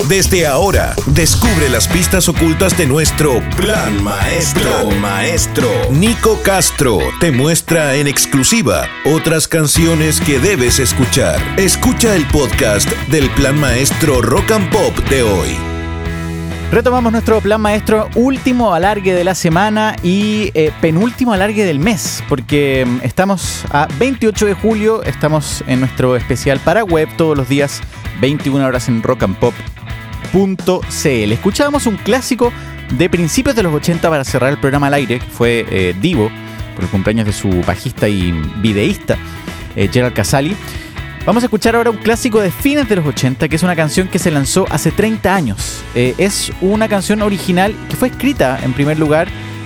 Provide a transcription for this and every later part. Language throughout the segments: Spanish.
Desde ahora, descubre las pistas ocultas de nuestro Plan Maestro. Nico Castro te muestra en exclusiva otras canciones que debes escuchar. Escucha el podcast del Plan Maestro Rock and Pop de hoy. Retomamos nuestro Plan Maestro, último alargue de la semana y penúltimo alargue del mes, porque estamos a 28 de julio, estamos en nuestro especial para web todos los días, 21 horas en rockandpop.cl. Escuchábamos un clásico de principios de los 80 para cerrar el programa al aire, que fue Divo, por el cumpleaños de su bajista y videísta, Gerald Casali. Vamos a escuchar ahora un clásico de fines de los 80, que es una canción que se lanzó hace 30 años. Es una canción original que fue escrita, en primer lugar,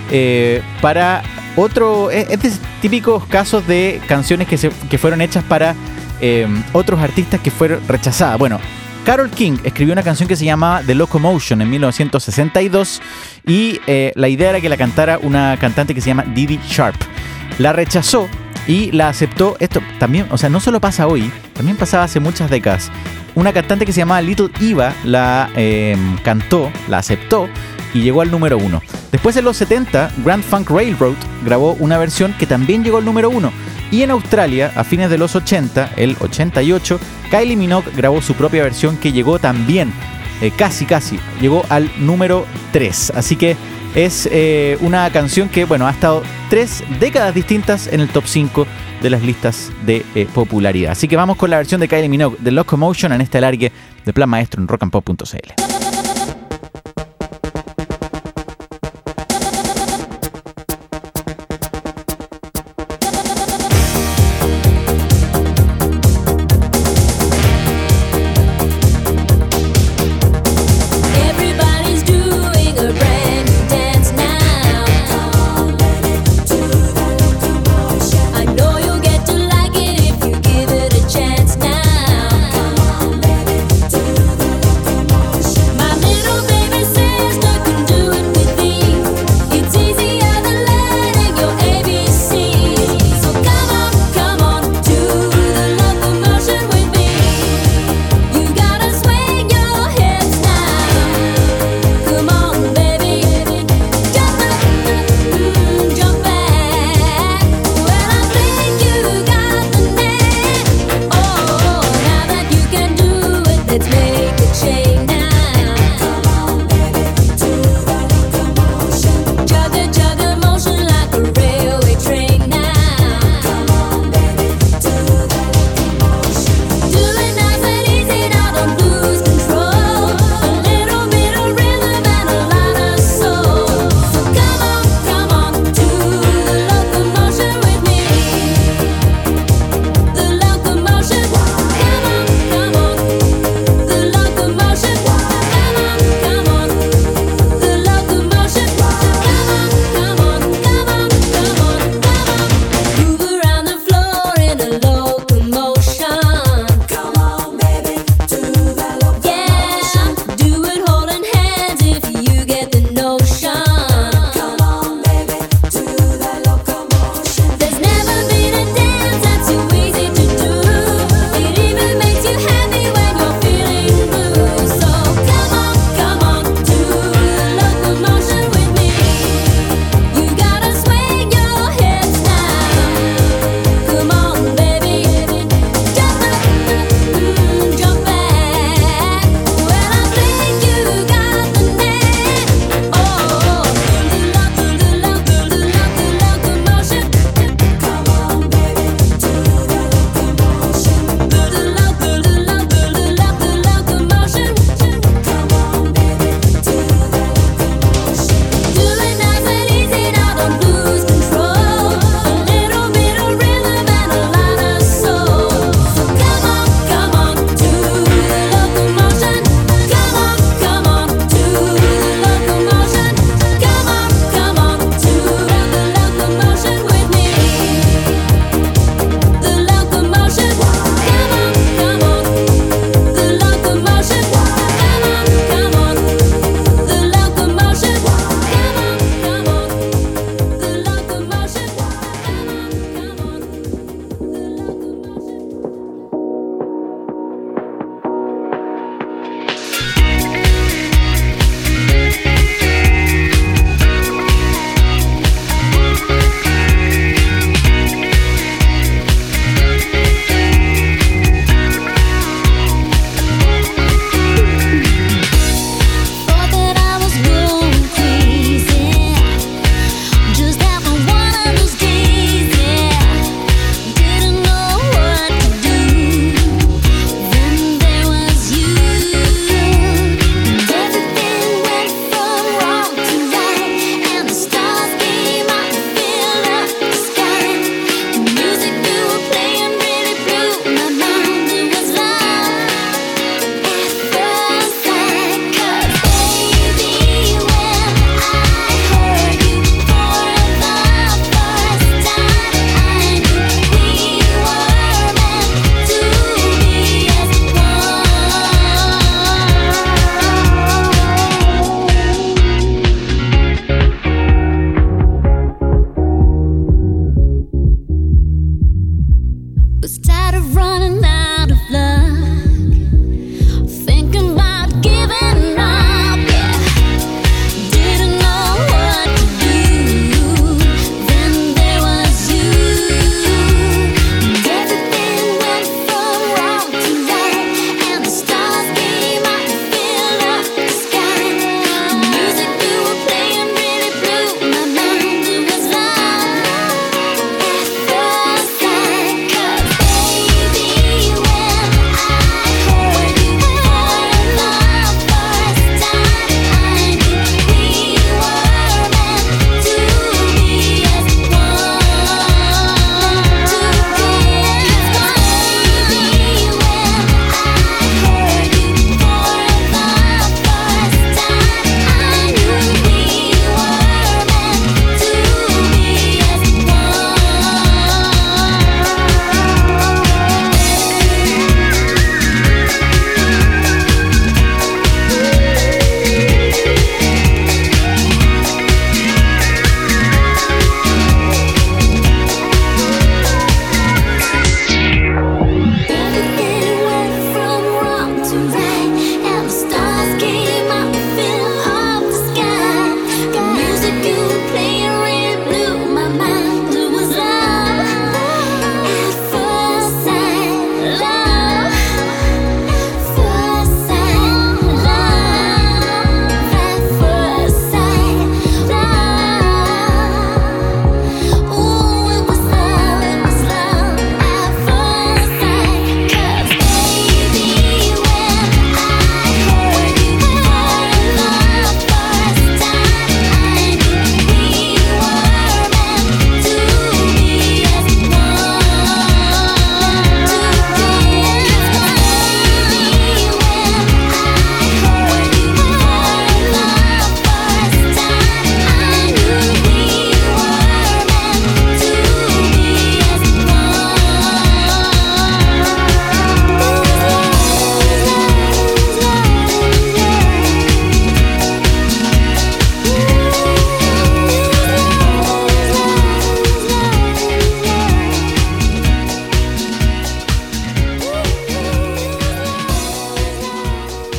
para otro... Es de típicos casos de canciones que fueron hechas para otros artistas que fueron rechazadas. Bueno, Carole King escribió una canción que se llamaba The Locomotion en 1962 y la idea era que la cantara una cantante que se llama Dee Dee Sharp. La rechazó y la aceptó. Esto también, o sea, no solo pasa hoy, también pasaba hace muchas décadas. Una cantante que se llamaba Little Eva la cantó, la aceptó y llegó al número 1. Después en los 70, Grand Funk Railroad grabó una versión que también llegó al número 1. Y en Australia, a fines de los 80, el 88, Kylie Minogue grabó su propia versión que llegó también, casi, llegó al número 3. Así que es una canción que, bueno, ha estado 3 décadas distintas en el top 5 de las listas de popularidad. Así que vamos con la versión de Kylie Minogue de Locomotion en este alargue de Plan Maestro en rockandpop.cl. Chance now.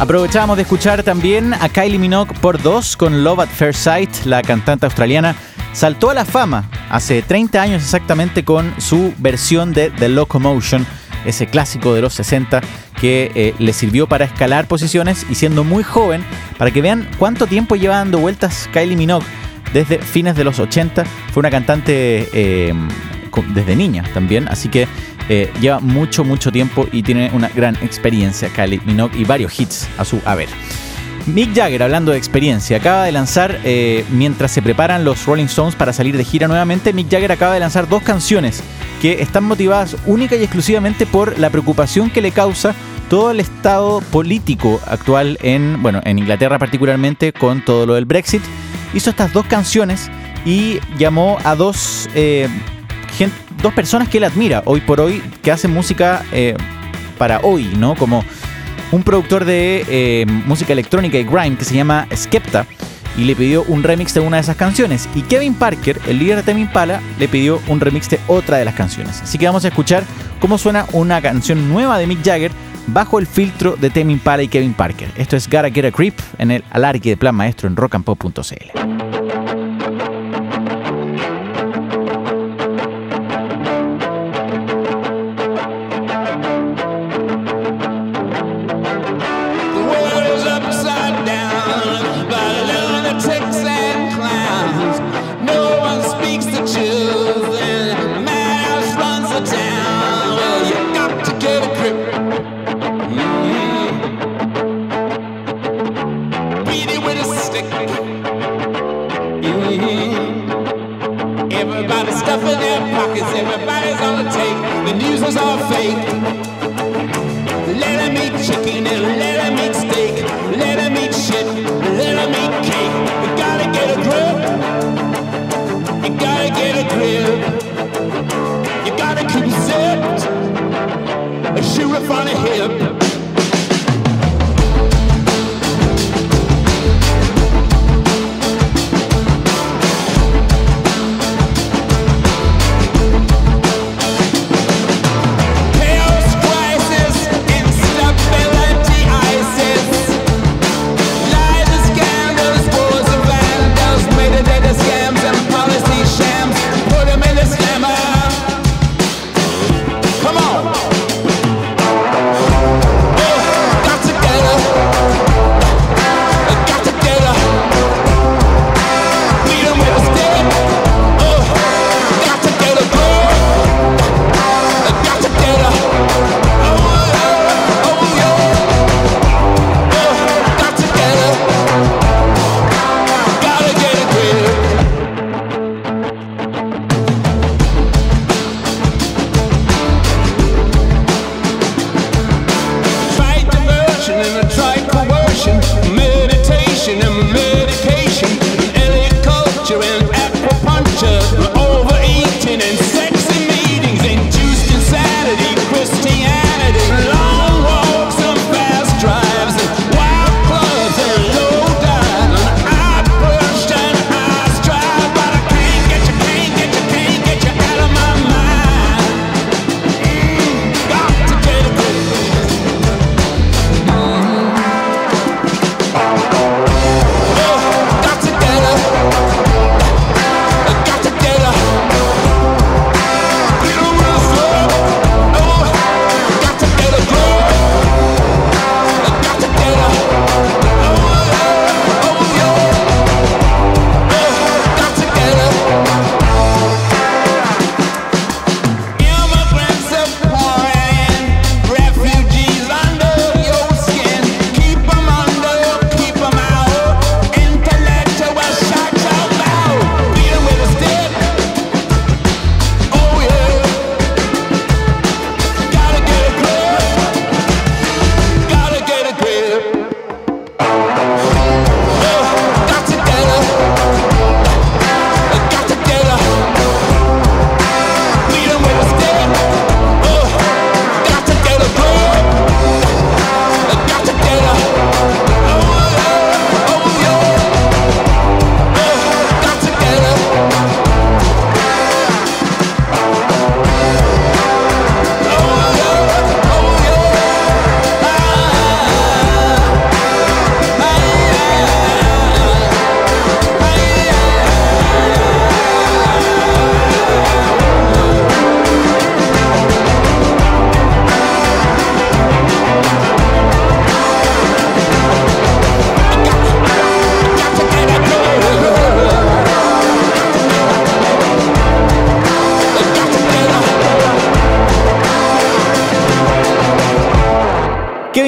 Aprovechábamos de escuchar también a Kylie Minogue por 2 con Love at First Sight. La cantante australiana saltó a la fama hace 30 años exactamente con su versión de The Locomotion, ese clásico de los 60 que le sirvió para escalar posiciones y siendo muy joven, para que vean cuánto tiempo lleva dando vueltas Kylie Minogue. Desde fines de los 80 fue una cantante desde niña también, así que lleva mucho tiempo y tiene una gran experiencia Kylie Minogue y varios hits a su haber. Mick Jagger, hablando de experiencia, acaba de lanzar, mientras se preparan los Rolling Stones para salir de gira nuevamente, Mick Jagger acaba de lanzar 2 canciones que están motivadas única y exclusivamente por la preocupación que le causa todo el estado político actual en Inglaterra particularmente, con todo lo del Brexit. Hizo estas 2 canciones y llamó a dos personas que él admira hoy por hoy, que hacen música para hoy, ¿no? Como un productor de música electrónica y grime que se llama Skepta, y le pidió un remix de una de esas canciones. Y Kevin Parker, el líder de Tame Impala, le pidió un remix de otra de las canciones. Así que vamos a escuchar cómo suena una canción nueva de Mick Jagger bajo el filtro de Tame Impala y Kevin Parker. Esto es Gotta Get a Grip en el alargue de Plan Maestro en rockandpop.cl. Everybody's stuffing their pockets, everybody's on the take. The news is all fake. Let them eat chicken and let them eat steak. Let them eat shit, let them eat cake. You gotta get a grip. You gotta get a grip. You gotta keep zipped. A sheriff on a hip. Hey,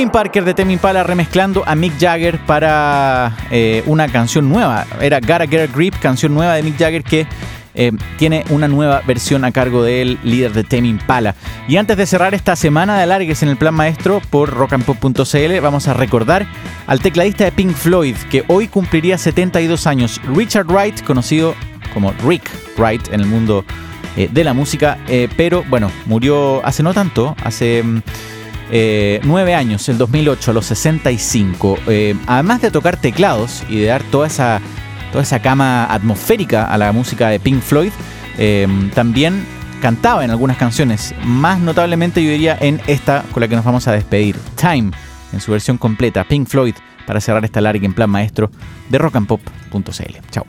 Colin Parker de Tame Impala remezclando a Mick Jagger para una canción nueva. Era Gotta Get a Grip, canción nueva de Mick Jagger que tiene una nueva versión a cargo del líder de Tame Impala. Y antes de cerrar esta semana de alargues en el Plan Maestro por rockandpop.cl, vamos a recordar al tecladista de Pink Floyd, que hoy cumpliría 72 años, Richard Wright, conocido como Rick Wright en el mundo de la música, pero bueno, murió hace no tanto, hace 9 años, el 2008, a los 65. Además de tocar teclados y de dar toda esa cama atmosférica a la música de Pink Floyd, también cantaba en algunas canciones, más notablemente yo diría en esta con la que nos vamos a despedir, Time, en su versión completa, Pink Floyd, para cerrar esta larga en Plan Maestro de rockandpop.cl. Chao.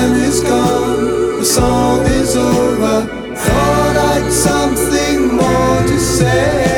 time is gone, the song is over. Thought I'd something more to say.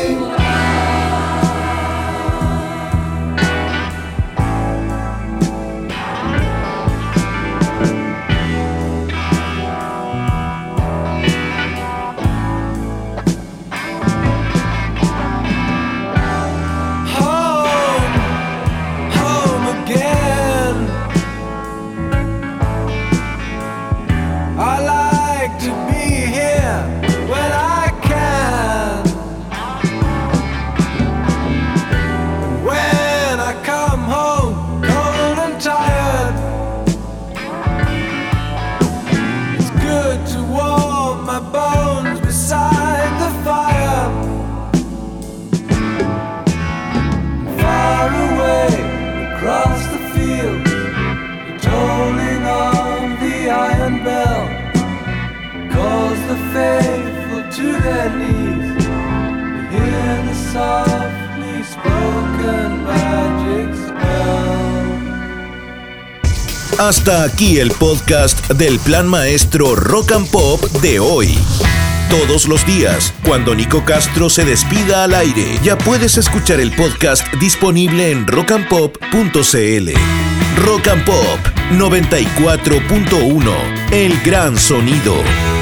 Hasta aquí el podcast del Plan Maestro Rock and Pop de hoy. Todos los días, cuando Nico Castro se despida al aire, ya puedes escuchar el podcast disponible en rockandpop.cl. Rock and Pop 94.1, el gran sonido.